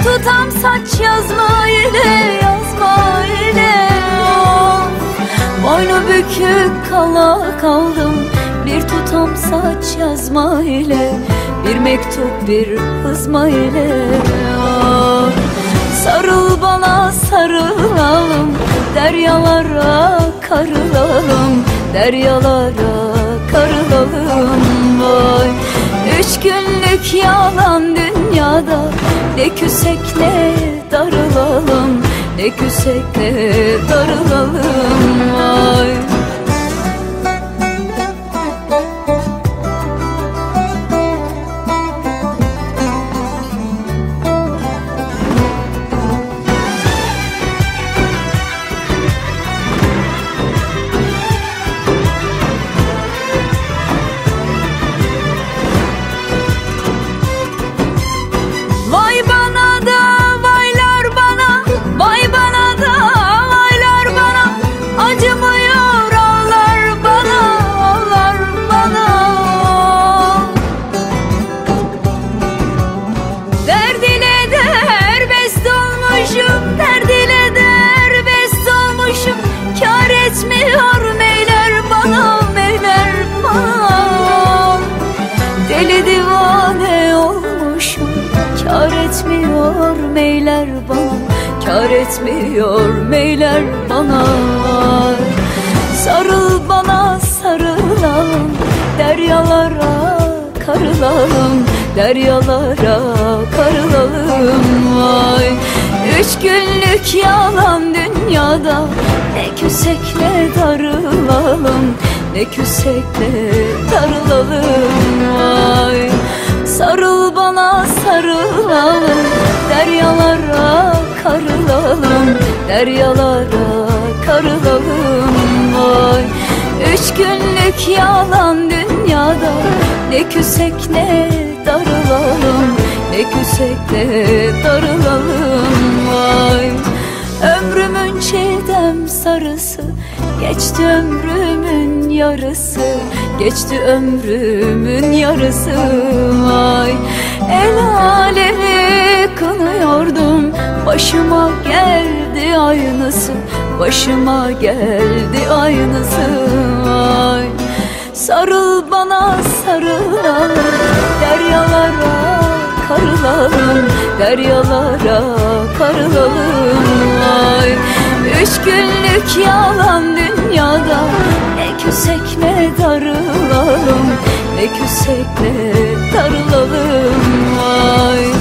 tutam saç yazma ile, yazma ile. Boynu bükük kala kaldım bir tutam saç yazma ile, bir mektup bir hızma ile. Sarıl bana sarılalım, deryalara karılalım, deryalara karılalım. Vay, 3 günlük yalan dünyada, ne küsek ne darılalım, ne küsek ne darılalım. Vay. Etmiyor meyler bana, meyler bana. Deli divane olmuşum, kâr etmiyor meyler bana, kâr etmiyor meyler bana. Sarıl bana sarılalım, deryalara karılalım, deryalara karılalım. Vay, 3 günlük yalan dünyada, ne küsek ne darılalım, ne küsek ne darılalım. Vay, sarıl bana sarılalım, deryalara karılalım, deryalara karılalım. Vay, 3 günlük yalan dünyada, ne küsek ne darılalım, ne küsek ne darılalım. Vay, ömrümün çiğdem sarısı, geçti ömrümün yarısı, geçti ömrümün yarısı. Vay, el alemi kınıyordum, başıma geldi aynısı, başıma geldi aynısı. Vay, sarıl bana sarılalım, deryalara karılalım, deryalara karılalım. Vay, 3 günlük yalan dünyada, ne küsek ne darılalım, ne küsek ne darılalım. Vay.